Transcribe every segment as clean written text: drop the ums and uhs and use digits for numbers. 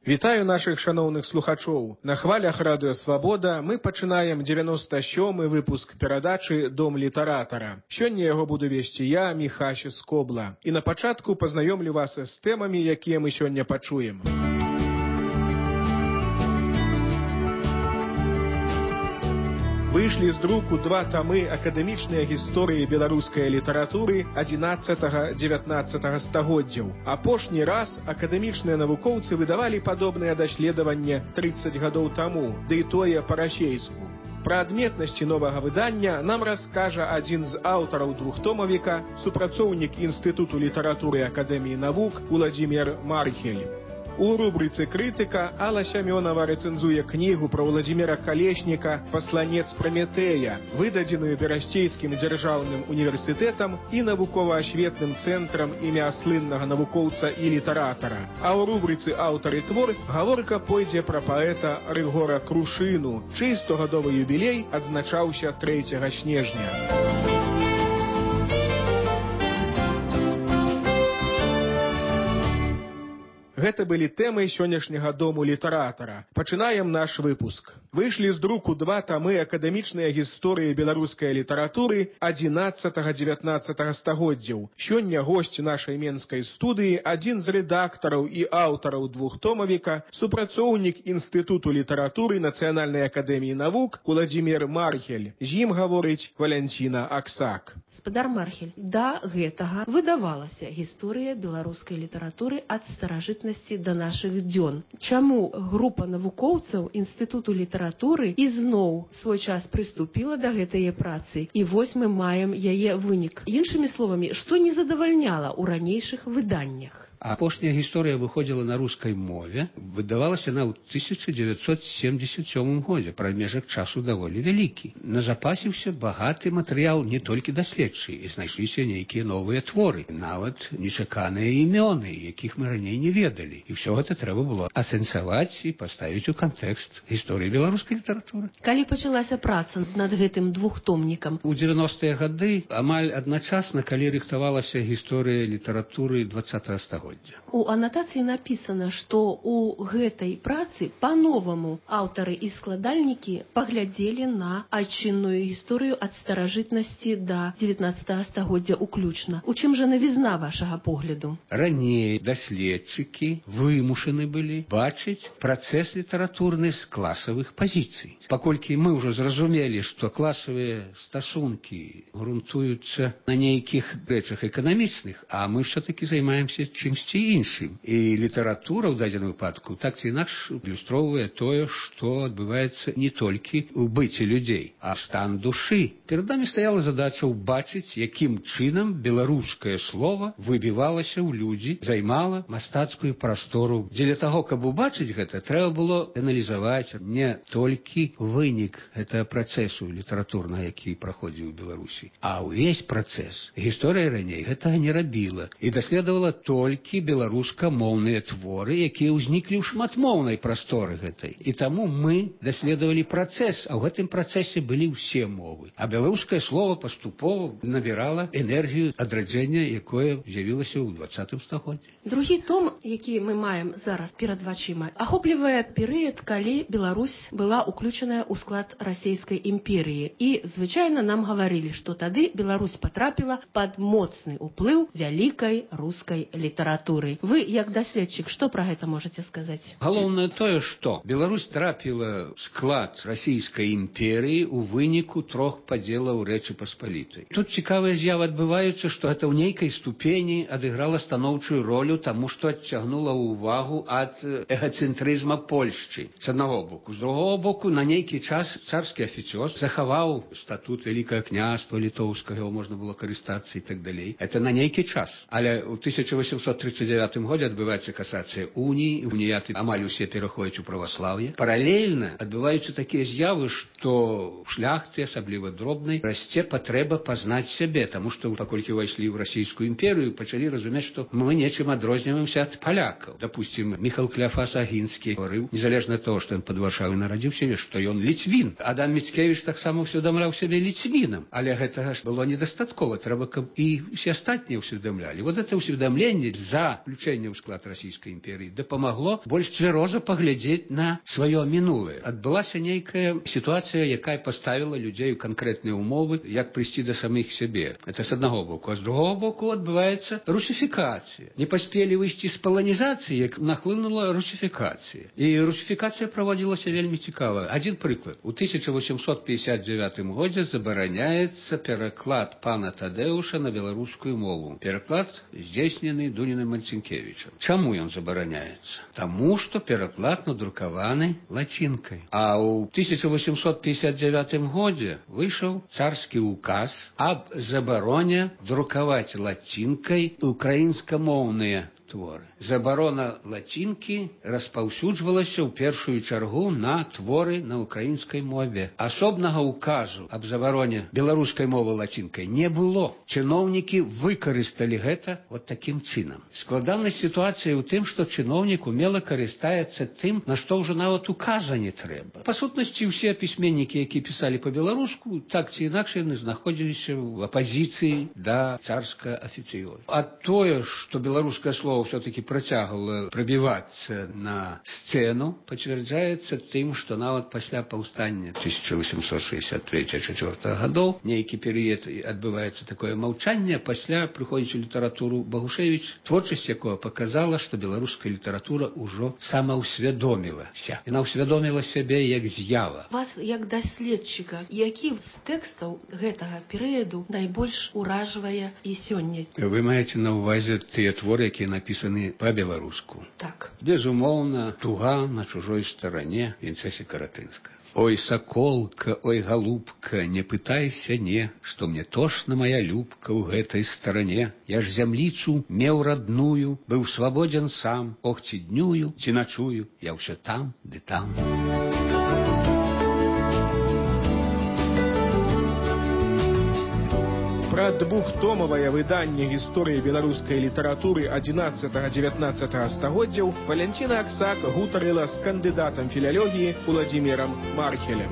Вітаю наших шановных слухачоў. На хвалях радыё Свабода мы пачынаем 97-й выпуск перадачы «Дом літаратара». Сёння яго буду весці я, Міхась Скобла. І на пачатку пазнаёмлю вас з тэмамі, якія мы сёння пачуем. Выйшлі з друку два тамы акадэмічныя гісторыі беларускай літаратуры 11-19 стагоддзяў. Апошні раз акадэмічныя навукоўцы выдавалі падобныя даследаванні 30 гадоў таму, ды і тое па-расейску. Пра адметнасці новага выдання нам раскажа адзін з аўтараў двухтомавіка, супрацоўнік Інстытуту літаратуры Акадэміі навук Уладзімір Мархель. У рубрыцы «Крытыка» Алла Сямёнова рэцэнзуе кнігу пра Уладзіміра Калешніка «Пасланец Праметэя», выдадзеную Берасцейскім дзяржаўным універсітэтам і навукова-асветным цэнтрам імя слыннага навукоўца і літаратара. А ў рубрыцы «Аўтар і твор» гаворка пойдзе пра паэта Рыгора Крушыну, чый 100-гадовы юбілей адзначаўся 3 снежня. Гэта былі тэмы сённяшняга дому літаратара. Пачынаем наш выпуск. Выйшлі з друку два тамы акадэмічныя гісторыі беларускай літаратуры 11-19 стагоддзяў. Сёння госць нашай менскай студыі адзін з рэдактараў і аўтараў двухтомавіка, супрацоўнік Інстытуту літаратуры Нацыянальнай акадэміі навук Уладзімір Мархель. З ім гаворыць Валянціна Аксак. Гаспадар Мархель, да гэтага выдавалася гісторыя беларускай літаратуры ад старажытнасці да нашых дзён. Чаму група навукоўцаў Інстытуту літаратуры ізноў свой час прыступіла да гэтай працы, і вось мы маем яе вынік. Іншымі словамі, што не задавальняла ў ранейшых выданнях? Апошняя гісторыя выходзіла на рускай мове, выдавалася она ў 1977 годзе, прамежак часу даволі вялікі. Назапасіўся багаты матэрыял не толькі даследчы, і знайшліся нейкія новыя творы, нават нечаканыя імёны, якіх мы раней не ведалі. І ўсё гэта трэба было асэнсаваць і паставіць у кантэкст гісторыі беларускай літаратуры. Калі пачалася праца над гэтым двухтомнікам? У 90-е гады амаль адначасна, калі рыхтавалася гісторыя літаратуры 20-го стагоддзя. У анатацыі напісана, што ў гэтай працы па-новаму аўтары і складальнікі паглядзелі на айчынную гісторыю ад старажытнасці да 19 стагоддзя ўключна. У чым жа навізна вашага погляду? Раней даследчыкі вымушаны былі бачыць працэс літаратурны з класавых пазіцый. Паколькі мы ўжо зразумелі, што класавыя стасункі грунтуюцца на нейкіх рэчах эканамічных, а мы ўсё-такі займаемся чымсьці іншым. І літаратура ў дадзеным выпадку так ці інакш адлюстроўвае тое, што адбываецца не толькі ў быце людзей, а стан душы. Перад намі стаяла задача ўбачыць, якім чынам беларускае слова выбівалася ў людзі, займала мастацкую прастору. Дзеля таго, каб убачыць гэта, трэба было аналізаваць не толькі вынік гэтага працэсу літаратурнага, які праходзіў у Беларусі, а ўвесь працэс. Гісторыя раней гэтага не рабіла і даследавала толькі беларускамоўныя творы, якія ўзніклі ў шматмоўнай прасторы гэтай. І таму мы даследавалі працэс, а ў гэтым працэсе былі ўсе мовы. А беларускае слова паступова набірала энергію адраджэння, якое з'явілася ў 20 стагоддзі. Другі том, які мы маем зараз перад вачыма, ахоплівае перыяд, калі Беларусь была уключаная ў склад расійскай імперіі. І, звычайна, нам гаварылі, што тады Беларусь патрапіла пад моцны ўплыў вялікай рускай літаратуры. Вы, як даследчык, што пра гэта можаце сказаць? Галоўнае тое, што Беларусь трапіла ў склад расійскай імперіі ў выніку 3 падзелаў Рэчы Паспалітай. Тут цікавыя з'явы адбываюцца, што гэта ў нейкай ступені адыграла станоўчую ролю, таму што адцягнула ўвагу ад эгацэнтрызма Польшчы. З аднаго боку. З другого боку, на нейкі час царскі афіцёр захаваў статут Вялікага княства літоўскага, його можна было карыстацца і так далей. Это на нейкі час. Але ў 1839 годзе адбываецца касацыя уніі, уніяты амаль усе пераходзяць у праваслаўе. Паралельна адбываюцца такія з'явы, што ў шляхты, асабліва дробнай, расце патрэба пазнаць сябе, таму што паколькі ўвайшлі ў расійскую імперыю, пачалі разумець, што мы нечым адрозніваемся ад палякаў. Дапусцім, Міхал Кляфас Агінскі гаварыў, незалежна ад таго, што ён пад Варшавай нарадзіўся, што ён ліцвін. Адам Міцкевіч таксама ўсведамляў сябе ліцвінам. Але гэтага ж было недастаткова. Трэба, каб і ўсе астатнія ўсведамлялі. Вот это ўсведамленне з за включэнне ў склад расійскай імперыі дапамагло больш цвяроза паглядзець на сваё мінулае. Адбылася нейкая сітуацыя, якая паставіла людзей у канкрэтныя ўмовы, як прыйсці да самых сябе. Это з аднаго боку. А з другого боку адбываецца русифікацыя. Не паспелі выйсці з паланізацыі, як нахлынула русифікацыя. І русифікацыя праводзілася вельмі цікава. Адзін прыклад. У 1859 годзе забараняецца пераклад пана Тадэуша на беларускую мову. Пераклад здзейснены Дуніным Марцінкевічам. Чаму ён забараняецца? Таму, што пераклад надрукаваны лацінкай. А ў 1859 годзе выйшаў царскі указ аб забароне друкаваць лацінкай украінскамоўныя творы. Забарона лацінкі распаўсюджвалася ў першую чаргу на творы на украінскай мове. Асобнага указу аб забароне беларускай мовы лацінкай не было. Чыноўнікі выкарысталі гэта вот такім чынам. Складанасць сітуацыі ў тым, што чыноўнік умела карыстаецца тым, на што ўжо нават указа не трэба. Па сутнасці, ўсе пісьменнікі, якія пісалі па-беларуску, так ці інакш яны знаходзіліся ў апазіцыі да царскага афіцыёзу. А тое, што беларускае слово все-таки працягвала прабівацца на сцэну, пацвярджаецца тым, што нават пасля паўстання 1863-64 гадоў нейкі перыяд адбываецца такое маўчанне, пасля прыходзіць у літаратуру Багушевіч, творчасць якога паказала, што беларуская літаратура ўжо самаўсвядомілася. Яна ўсвядоміла сябе як з'ява. Вас, як даследчыка, які з тэкстаў гэтага перыяду найбольш уражвае і сёння? Вы маеце на ўвазе тыя творы, якія напісаны па-беларуску? Так. Безумоўна, «Туга на чужой старане» Вінцэсі Каратынска. Ой, соколка, ой, голубка, не пытайся не, што мне тошна моя любка ў гэтай старане. Я ж зямліцу меў радную, быў свабодзен сам, ох, ці днюю, ці начую, я ўсё там ды там. Пра двухтомавае выданне гісторыі беларускай літаратуры 11-19 стагоддзяў Валянціна Аксак гутарыла з кандыдатам філалогіі Уладзімірам Мархелем.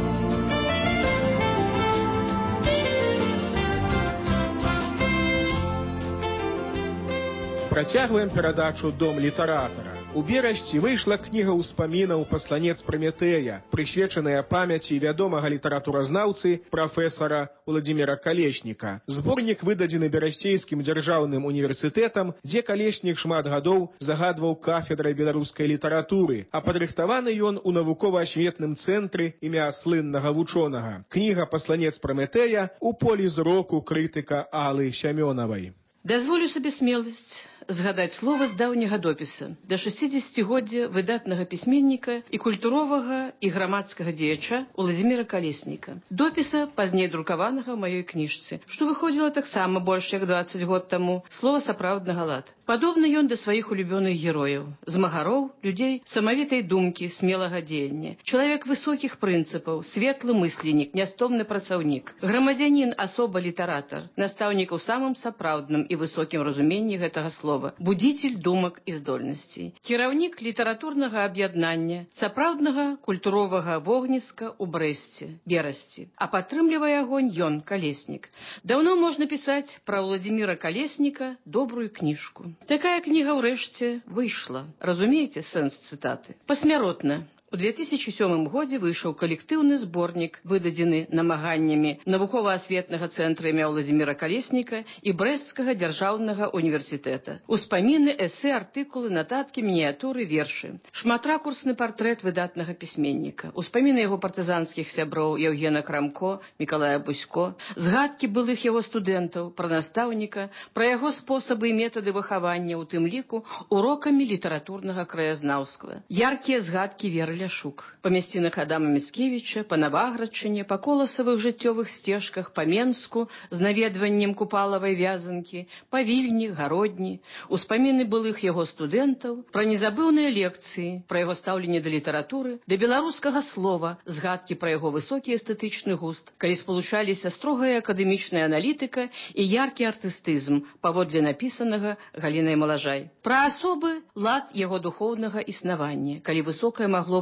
Працягваем перадачу «Дом літаратара». У берасці выйшла кніга ўспамінаў «Пасланец Праметэя», прысвечаная памяці вядомага літаратуразнаўцы прафесара Уладзіміра Калешніка. Зборнік выдадзены Берасцейскім дзяржаўным універсітэтам, дзе Калеснік шмат гадоў загадваў кафедрай беларускай літаратуры, а падрыхтаваны ён у навукова-асветным цэнтры імя слыннага вучонага. Кніга «Пасланец Праметэя» у полі зроку крытыка Аллы Сямёнавай. Дазволю сабе смеласць згадаць слова з даўняга допіса да 60-годдзя выдатнага пісьменніка і культуровага і грамадскага дзеяча Уладзіміра Калесніка. Допіса, пазней друкаванага ў маёй кніжцы, што выходзіла таксама больш як 20 год таму, слова сапраўднага лад. Падобны ён да сваіх улюбёных герояў, змагароў, людзей самавітай думкі, смелага дзеяння. Чалавек высокіх прынцыпаў, светлы мысленнік, нястомны працаўнік, грамадзянін, асоба літаратар, настаўнік у самым сапраўдным і высокім разуменні гэтага слова, будзіцель думак і здольнасцей, кіраўнік літаратурнага аб'яднання, сапраўднага культуровага вогніска ў Брэсце, Берасці. А падтрымлівае агонь ён, Калеснік. Даўно можна пісаць пра Уладзіміра Калесніка добрую кніжку. Такая кніга ўрэшце выйшла. Разумееце сэнс цытаты? Пасмяротна. У 2007 годзе выйшаў калектыўны зборнік, выдадзены намаганнямі навукова-асветнага цэнтра імя Уладзіміра Калесніка і Брэсцкага дзяржаўнага універсітэта. Успаміны, эсэ, артыкулы, нататкі, мініятуры, вершы. Шматракурсны партрэт выдатнага пісьменніка. Успаміны яго партызанскіх сяброў Яўгена Крамко, Мікалая Бусько. Згадкі былых яго студэнтаў, пра настаўніка, пра яго спосабы і метады выхавання, у тым ліку урокамі літаратурнага краязнаўства. Яркія згадкі Веры Ляшук. Па мясцінах Адама Міцкевіча, па Наваградчыне, па коласавых жыццёвых сцежках, па Менску з наведваннем Купалавай вязанкі, па Вільні, Гародні. Успаміны былых яго студэнтаў, пра незабыўныя лекцыі, пра яго стаўленне да літаратуры, да беларускага слова, згадкі пра яго высокі эстэтычны густ, калі спалучаліся строгая акадэмічная аналітыка і яркі артыстызм, паводле напісанага Галінай Малажай. Пра асобы лад яго духоўнага існавання, калі высокае магло быць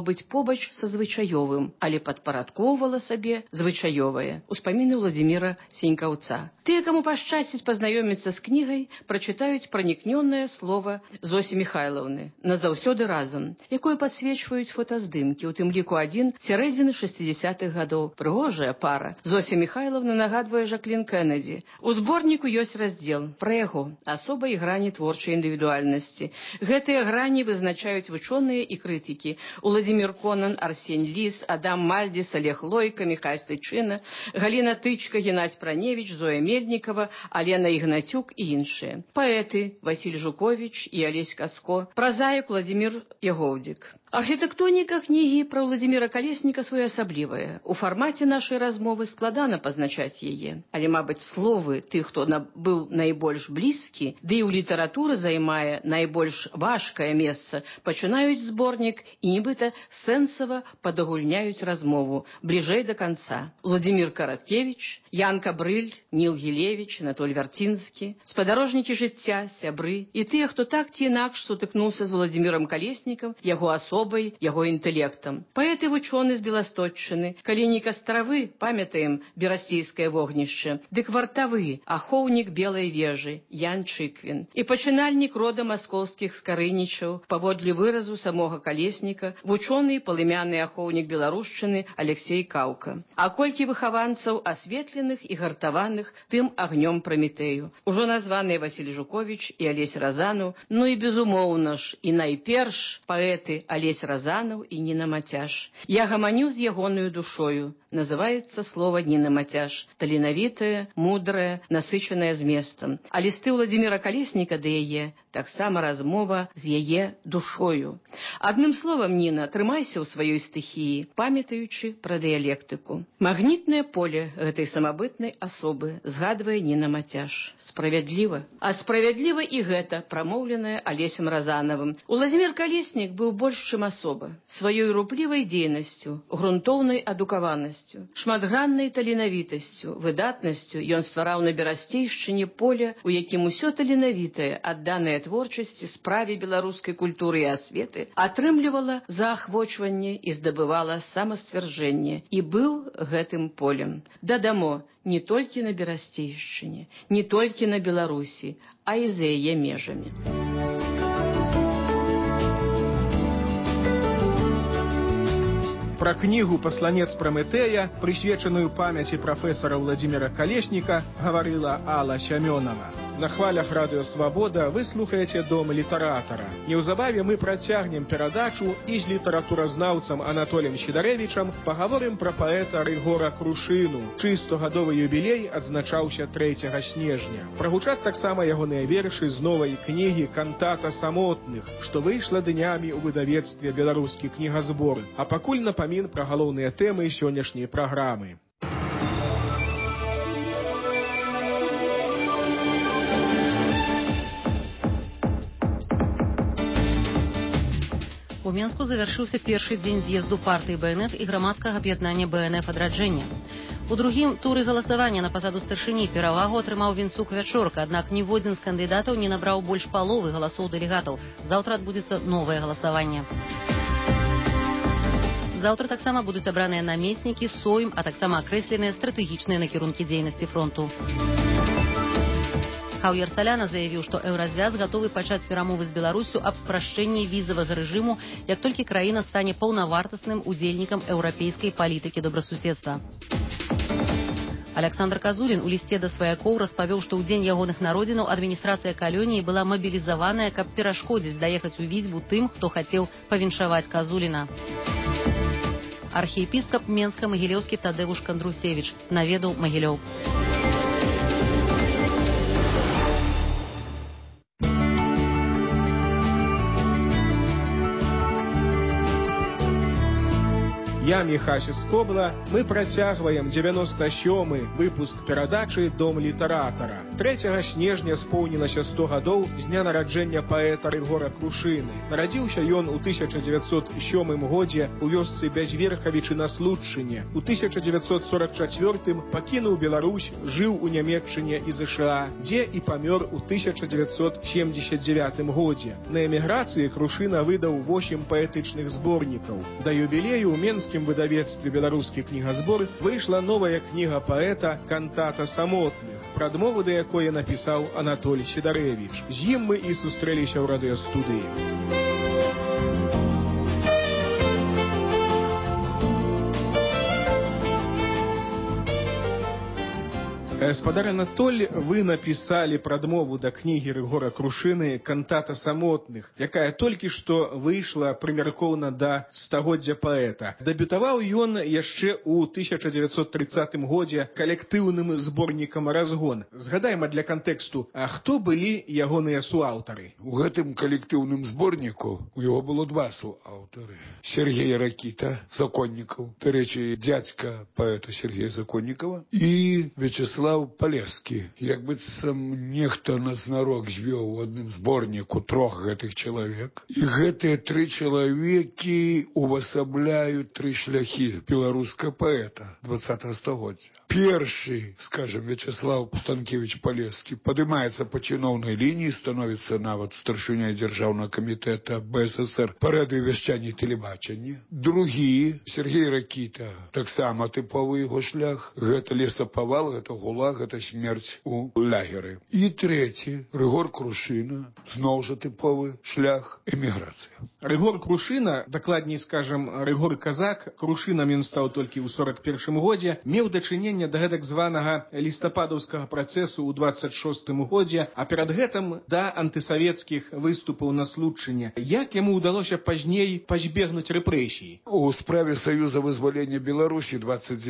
быць побач са звычаёвым, але падпарадкоўвала сабе звычаёвае. Успаміны Владзіміра Сенькаўца. Тыя, каму пашчасціць пазнаёміцца з кнігай, прачытаюць пранікнёнае слова Зосі Міхайлаўны «Назаўсёды разам», якое падсвечваюць фотаздымкі, у тым ліку адзін сярэдзіны 60-х гадоў. Прыгожая пара. Зося Міхайлаўна нагадвае Жаклін Кеннеді. У зборніку ёсць раздзел пра яго асобай і грані творчай індывідуальнасці. Гэтыя грані вызначаюць вучоныя і крытыкі. Уладзімір Конан, Арсень Ліс, Адам Мальдзіс, Олег Лойка, Міхай Стычына, Галіна Тычка, Геннадзь Праневіч, Зоя Мельнікова, Алена Ігнацюк і іншыя. Паэты Васіль Жуковіч і Алесь Каско, празаік Владзімір Ягоўдзік. Архітэктоніка кнігі пра Владзіміра Калесніка своеасаблівая. У фармаце нашай размовы складана пазначаць яе. Але, мабыць, словы тых, хто быў найбольш блізкі, ды і ў літаратуры займае найбольш важкае месца, пачынаюць зборнік і нібыта сэнсава падагульняюць размову бліжэй да канца. Владзімір Караткевіч, Янка Брыль, Ніл Гілевіч, Анатоль Вярцінскі, спадарожнікі жыцця, сябры і тыя, хто так ці інакш сутыкнуўся з Владзімірам Калеснікам, яго асобай, яго інтэлектам. Паэты вучоны з Беласточчыны, калі не Кастравы, памятаем берасцейскае вогнішча, дык вартавы, ахоўнік Белай вежы, Ян Чыквін. І пачынальнік рода маскоўскіх скарынічаў, паводле выразу самога Калесніка, вучоны і палымяны ахоўнік беларушчыны Алексей Каўка. А колькі выхаванцаў асветленых і гартаваных тым агнём Праметею. Ужо названыя Васіль Жуковіч і Алесь Разанаў, ну і безумоўна ж, і найперш паэты Алесь Разанаў і Ніна Мацяш. Я гаманю з ягонаю душою. Называецца слова Ніна Мацяш. Таленавітая, мудрая, насычаная зместам. А лісты Владзіміра Калесніка да яе таксама размова з яе душою. Адным словам, Ніна, трымайся ў сваёй стыхіі, памятаючы пра дыялектыку. Магнітнае поле гэтай самабытнай асобы згадвае Ніна Мацяш. Справядліва. А справядліва і гэта, прамоўленае Алесем Разанавым. Владзімір Калеснік быў больш, чым асоба. Сваёй руплівай дзейнасцю, грунтоўнай адукаванасцю, шматграннай таленавітасцю, выдатнасцю ён ствараў на берасцейшчыне поле, у якім усё таленавітае, адданае творчасці, справе беларускай культуры і асветы, атрымлівала заахвочванне і здабывала самасцвярджэнне. І быў гэтым полем. Дадамо, не толькі на берасцейшчыне, не толькі на Беларусі, а і за яе межамі. Пра кнігу «Пасланец Праметея», прысвечаную памяці прафесара Владзіміра Калесніка, гаварыла Алла Сямёнова. На хвалях Радыё Свабода вы слухаеце «Дом літаратара». Неўзабаве мы працягнем перадачу і з літаратуразнаўцам Анатолем Сідарэвічам пагаворым пра паэта Рыгора Крушыну, чый 100-гадовы юбілей адзначаўся 3 снежня. Прагучаць таксама ягоныя вершы з новай кнігі «Кантата самотных», што выйшла днямі ў выдавецтве «Беларускі кнігазбор». А пакуль напамін пра галоўныя тэмы сённяшняй праграмы. У Менску завяршыўся першы дзень з'езду партыі БНФ і грамадскага аб'яднання БНФ «Адраджэнне». У другім туры галасавання на пасаду старшыні перавагу атрымаў Вінцук Вячорка, аднак ніводзін з кандыдатаў не набраў больш паловы галасоў дэлегатаў. Заўтра адбудзецца новае галасаванне. Заўтра таксама будуць абраныя намеснікі, сойм, а таксама акрэсленыя стратэгічныя накірункі дзейнасці фронту. Хаўер Саляна заявіў, што Еўразвяз гатовы пачаць перамовы з Беларусю аб спрашчэнні візавага рэжыму, як толькі краіна стане паўнавартасным удзельнікам еўрапейскай палітыкі добрасуседства. Александр Казулін у лісце да сваякоў распавёў, што ў дзень ягоных народзінаў адміністрацыя калоніі была мабілізаваная, каб перашкодзіць даехаць у Віцьбу тым, хто хацеў павіншаваць Казуліна. Архіепіскап Менска Магілёўскі Тадэвуш Кандрусевіч наведаў Магілёў. Я Міхась Скобла. Мы працягваем 97-й выпуск перадачы «Дом літаратара». 3 снежня споўнілася 100 гадоў з дня нараджэння паэта Рыгора Крушыны. Нарадзіўся ён у 1907 годзе у вёсцы Бязверхавічы на Случчыне. У 1944 пакінуў Беларусь, жыў у Нямецчыне і ЗША, дзе і памёр у 1979 годзе. На эміграцыі Крушына выдаў 8 паэтычных зборнікаў. Да юбілею ў менскім выдавецтве «Беларускі кнігазбор» выйшла новая кніга паэта «Кантата самотных», прадмову да якой напісаў Анатоль Сідарэвіч. З ім мы і сустрэліся ў радыёстудыі. Гаспадар Анатоль, вы написали прадмову да кнігі Рыгора Крушыны «Кантата самотных», якая толькі што выйшла прымяркоўна да стагоддзя паэта. Дэбютаваў ён яшчэ ў 1930 годзе калектыўным зборнікам «Разгон». Згадайма для кантэксту, а хто былі ягоныя суаўтары? У гэтым калектыўным зборніку у яго было 2 суаўтары. Сергей Ракіта, Законнікаў, дарэчы, дзядзька паэта Сергея Законнікава, і Вячеслав Палевскі. Як быццам нехта назнарок звёў у адным зборніку 3 гэтых чалавек. І гэтыя 3 чалавекі увасабляюць 3 шляхі беларускага паэта 20 стагоддзя. Першы, скажем, Вячеслав Станкевич Палевскі, падымаецца па чыноўнай лініі, становіцца нават старшыняй дзяржаўнага камітэта БССР па радыёвяшчанні і тэлебачанні. Другі, Сергей Ракіта, таксама тыповы яго шлях. Гэта лесапавал, гэта гулаг, гэта смерць у лагеры. І трэці, Рыгор Крушына, зноў жа тыповы шлях, эміграцыя. Рыгор Крушына, дакладней скажам, Рыгор Казак, Крушынам ён стаў толькі ў 41 годзе, меў дачыненне да гэтак званага лістападаўскага працэсу ў 26 годзе, а перад гэтым да антысавецкіх выступаў на Случчыне. Як яму ўдалося пазней пазбегнуць рэпрэсій? У справе Саюза вызвалення Беларусі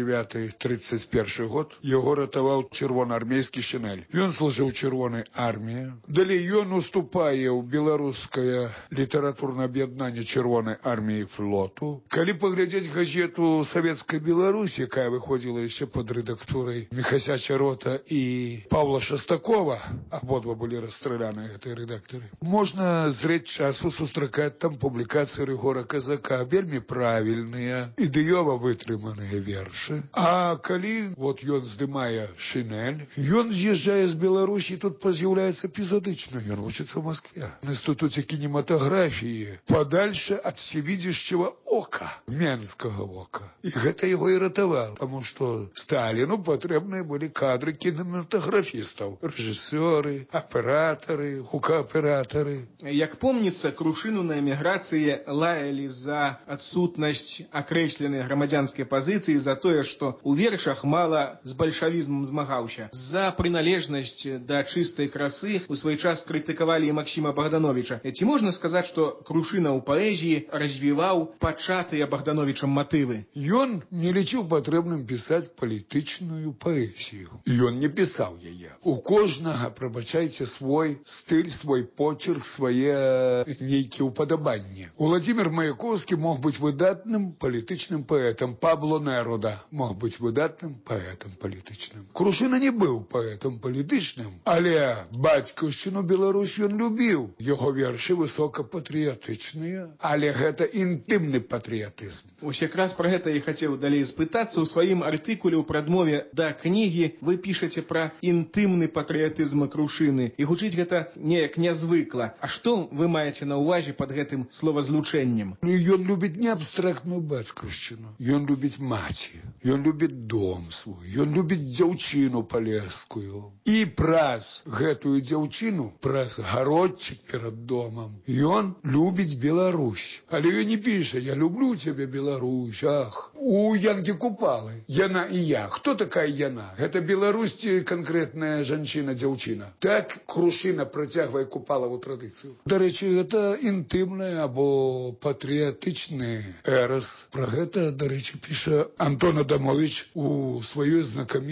29-31 год яго ратаваў чырвонаармейскі Шынель. Ён служыў чырвонай арміі. Далей ён уступае ў беларускае літаратурнае аб'яднанне чырвонай арміі і флоту. Калі паглядзець газету «Савецкая Беларусь», якая выходзіла яшчэ пад рэдактурай Міхася Чарота і Павла Шастакова, абодва былі расстраляныя гэтыя рэдактары, можна зрэць часу сустракаць там публікацыі Рыгора Казака, вельмі правільныя, ідэёва вытрыманыя вершы. А калі вот ён здымае Шынель, ён з'язджае з Беларусі, тут з'яўляецца эпізодычна. Ён вучыцца ў Москве на інстытуце кінематаграфіі, падальше ад всевидящего ока, менскага ока. І гэта яго і ратавала, таму што Сталіну патрэбныя былі кадры кінематаграфістаў, рэжысёры, аператары, гукааператары. Як помніцца, Крушыну на эміграцыі лаялі за адсутнасць акрэсленай грамадзянскай пазіцыі, за тое, што ў вершах мала з бальшавізмам змагаўся. За прыналежнасць да чыстай красы у свой час крытыкавалі і Максіма Богдановича. Ці можна сказаць, што Крушына ў паэзіі развіваў пачатыя Богдановичам матывы? Ён не лічыў патрэбным пісаць палітычную паэзію. Ён не пісаў яе. У кожнага, прабачайце, свой стыль, свой почерк, свае нейкія ўпадабанні. Уладзімір Маяковскі мог быць выдатным палітычным паэтам. Пабло Неруда мог быць выдатным паэтам палітычным. Крушына не быў паэтам палітычным, але бацькаўшчыну Беларусь ён любіў. Яго вершы высокапатрыятычныя, але гэта інтымны патрыятызм. Ось якраз пра гэта і хацеў далей спытацца. У сваім артыкуле ў прадмове да кнігі вы пішаце пра інтымны патрыятызм Крушыны, і гучыць гэта неяк нязвыкла. А што вы маеце на ўвазе пад гэтым словазлучэннем? Ён любіць не абстрактную бацькаўшчыну. Ён любіць маці. Ён любіць дом свой. Ён любіць дзяўчыну палескую. І праз гэтую дзяўчыну, праз гародчык перад домам, ён любіць Беларусь. Але ён не піша: «Я люблю цябе, Беларусь, ах». У Янкі Купалы яна і я. Хто такая яна? Гэта Беларусь ці канкрэтная жанчына, дзяўчына? Так Крушына працягвае Купалаву традыцыю. Дарэчы, гэта інтымны або патрыятычны эрас. Пра гэта, дарэчы, піша Антон Адамович у сваёй знакамітай працы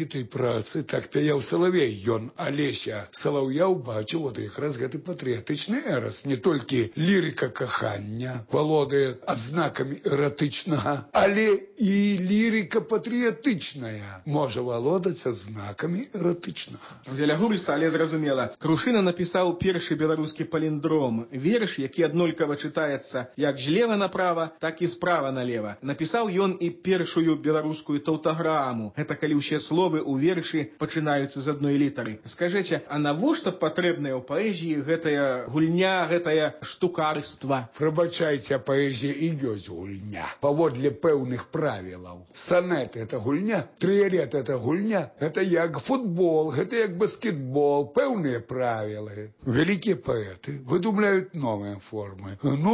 працы так пяяў салавей. Ён Алеся Салаўя ўбачыў ад якраз гэты патрыятычны эрас. Не толькі лірыка кахання валодае адзнакамі эратычнага, але і лірыка патрыятычная можа валодаць адзнакамі эратычнага. Дзеля гурыста, але зразумела. Крушына напісаў першы беларускі паліндром. Верш, які аднолькава чытаецца як злева направа, так і справа налева. Напісаў ён і першую беларускую таўтаграму. Гэта калі ўсе словы ў вершы пачынаюцца з адной літары. Скажыце, а навошта патрэбная ў паэзіі гэтая гульня, гэтае штукарства? Прабачайце, а паэзія і ёсць гульня. Паводле пэўных правілаў. Санет — это гульня, трыярет — это гульня. Гэта як футбол, гэта як баскетбол. Пэўныя правілы. Вялікія паэты выдумляюць новыя формы.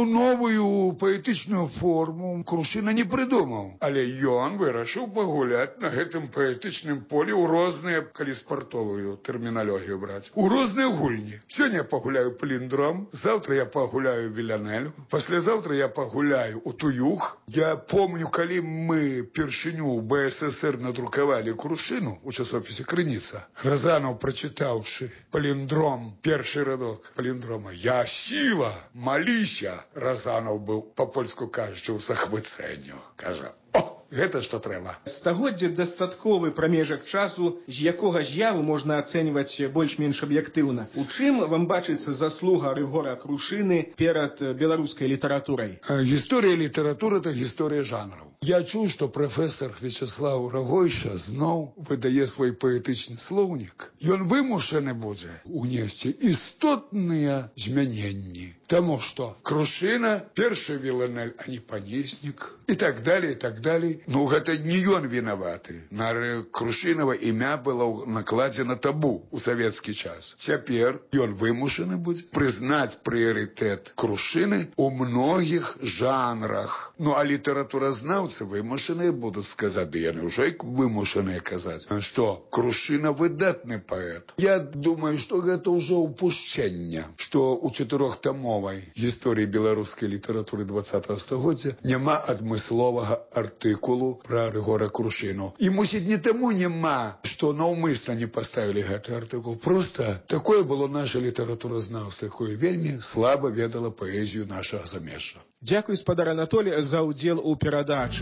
Новую паэтычную форму Крушына не прыдумаў. Але ён вырашыў пагуляць на гэтым паэтычным полі ў розныя, калі спартовую тэрміналогію браць, у розныя гульні. Сёння я пагуляю паліндром, заўтра я пагуляю Вілянелю, паслязаўтра я пагуляю у Туюх. Я помню, калі мы першыню ў БССР надрукавалі Крушыну у часопісе «Крыніца», Разанов, прачытаўшы паліндром, першы радок паліндрома «Я сіла, маліся», Разанов быў, па-польску кажучы, у захвыцэнню. Кажа: «О, гэта што трэба». Стагоддзе дастатковы прамежак часу, з якога з'яву можна ацэньваць больш-менш аб'ектыўна. У чым вам бачыцца заслуга Рыгора Крушыны перад беларускай літаратурай? Гісторыя літаратуры — это гісторыя жанраў. Я чуў, што прафесор Вячеслав Рагойша зноў выдае свой паэтычны слоўнік. Ён вымушаны будзе унесці істотныя змяненні. Таму што Крушына — першы Віланель, а не Панеснік. І так далее, і так далее. Ну, гэта не ён вінаваты. На Крушынава імя было накладзена табу ў савецкі час. Цяпер ён вымушаны будзе прызнаць прыярытэт Крушыны ў многіх жанрах. Ну, а літаратуразнаўцы вымушаныя будуць сказаць, ды яны ўжо вымушаныя казаць, што Крушына выдатны паэт. Я думаю, што гэта ўжо упушчэнне, што ў 4-тамовай гісторыі беларускай літаратуры 20-го стагоддзя няма адмысловага артыкулу пра Рыгора Крушыну. І, мусіць, не таму няма, што наўмысна не паставілі гэты артыкул. Проста такое было наша літаратуразнаўства, якое вельмі слаба ведала паэзію нашага замежжа. Дзякуй, спадар Анатолій, за ўдзел у перадачы.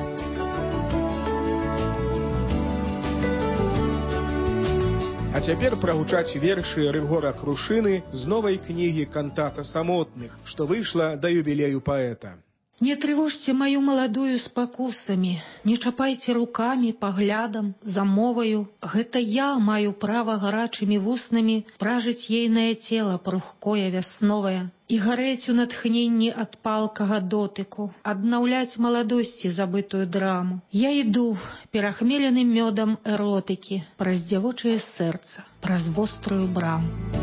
А цяпер прагучаць вершы Рыгора Крушыны з новай кнігі «Кантата самотных», што выйшла да юбілею паэта. Не трывожце маю маладую спакусамі, не чапайце рукамі, паглядам, замоваю. Гэта я маю права гарачымі вуснамі пражыць ейнае цела пругкое вясновае і гарэць у натхненні ад палкага дотыку, аднаўляць маладосці забытую драму. Я іду перахмеленым мёдам эротыкі праз дзявочае сэрца, праз вострую браму.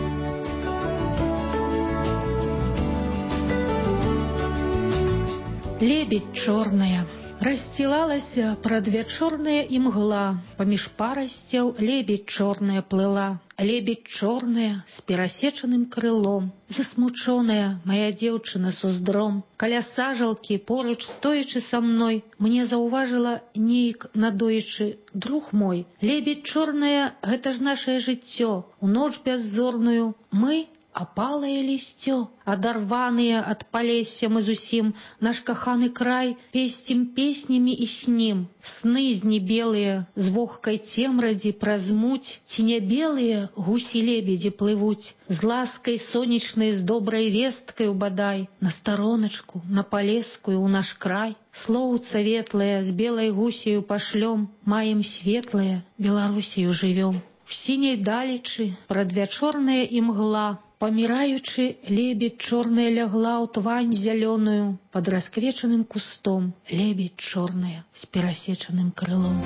Лебедь чорная расцілалася прадвячорная імгла, паміж парасцяў лебедь чорная плыла. Лебедь чорная з перасечаным крылом, засмучоная мая дзеўчына с уздром. Каля сажалкі, поруч стоячы са мной, мне заўважыла нейк надоечы: друг мой, лебедь чорная — гэта ж нашае жыццё. У ноч бяззорную мы апалае лісцё, адарваныя ад палесся мы зусім, наш каханы край песцім песнямі і снім. Сны знебелыя з вогкай цемрадзі праз муць, ці не белыя гусі-лебедзі плывуць, з ласкай сонечнай, з добрай весткаю бадай, на староначку, на палескую ў наш край. Слоўца ветлае з белай гусею пашлём, маем светлае, Беларусію жывём. В сіняй далечы прадвячорная імгла, паміраючы, лебедь чорная лягла ў твань зялёную, пад расквечаным кустом лебедь чорная з перасечаным крылом.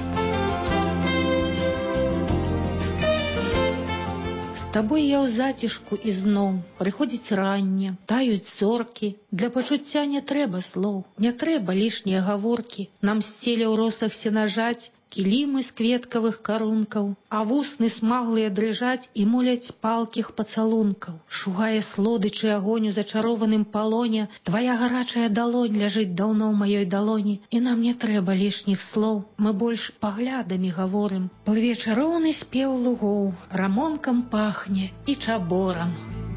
З табой я ў зацішку ізноў, прыходзіць ранне, таюць зоркі. Для пачуцця не трэба слоў, не трэба лішнія гаворкі. Нам сцеле ў росах сенажаць кілімы з кветкавых карункаў, а вусны смаглыя дрыжаць і моляць палкіх пацалункаў. Шугае слодычы агонь у зачарованым палоне, твая гарачая далонь ляжыць даўно ў маёй далоні, і нам не трэба лішніх слоў, мы больш паглядамі гаворым. Плыве чароўны спеў лугоў, рамонкам пахне і чаборам.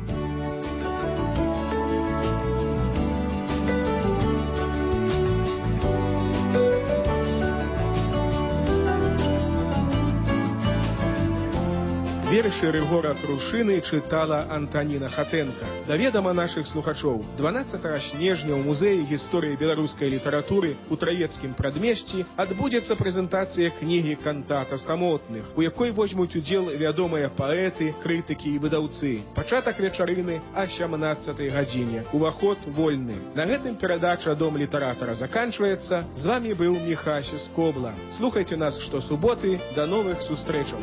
Вершы Рыгора Крушыны чытала Антаніна Хатэнка. Да ведама нашых слухачоў, 12 снежня ў музеі гісторыі беларускай літаратуры у Траецкім прадмесці адбудзецца прэзентацыя кнігі «Кантата самотных», у якой возьмуць удзел вядомыя паэты, крытыкі і выдаўцы. Пачатак вечарыны а 17 гадзіне. Уваход вольны. На гэтым перадача «Дом літаратара» заканчваецца. З вамі быў Міхася Скобла. Слухайце нас штосуботы. До новых сустрэчаў.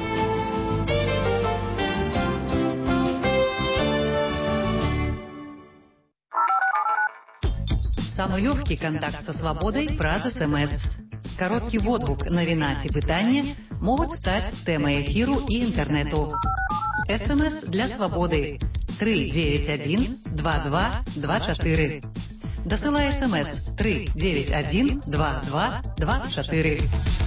Самый легкий контакт со свободой праз СМС. Короткий водгук, новина ці пытання могут стать темой эфиру и интернету. СМС для свободы 391-2224. Досылай СМС 391-2224.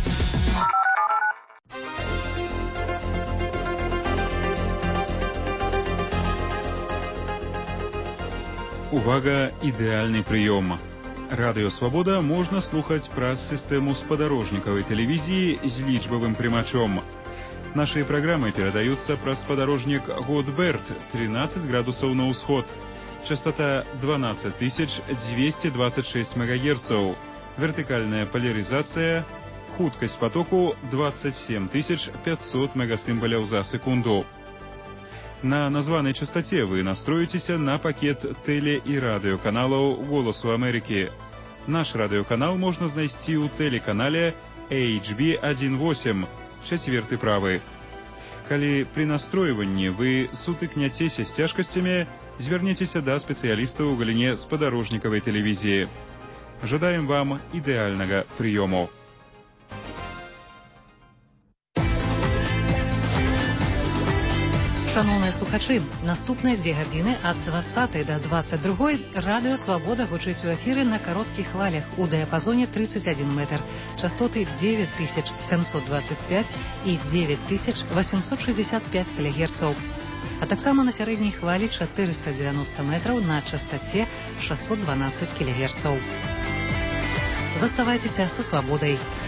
Увага, ідэальны прыём. Радыё Свабода можна слухаць праз сістэму спадарожнікавай тэлевізіі з лічбавым прымачом. Нашыя праграмы перадаюцца праз спадарожнік Годберт 13 градусаў на ўсход. Частота 12226 МГц. Вертыкальная поляризация. Хуткасць потоку 27500 мегасімбаляў за секунду. На названай частоце вы настроіцеся на пакет тэле- і радыёканалаў «Голасу Амерыкі». Наш радыёканал можна знайсці ў тэлеканале HB18, 4 правы. Калі пры настройванні вы сутыкняцеся з цяжкасцямі, звярніцеся да спецыялістаў у галіне спадарожнікавай тэлевізіі. Жадаем вам ідэальнага прыёму. Шановні слухачі, наступні 2 години ад 20 до 22 Радіо Свобода гучить у ефірі на коротких хвалях у діапазоні 31 метр, частоти 9725 і 9865 кГц, а так само на середній хвалі 490 метрів на частоті 612 кГц. Заставайтеся со свободой.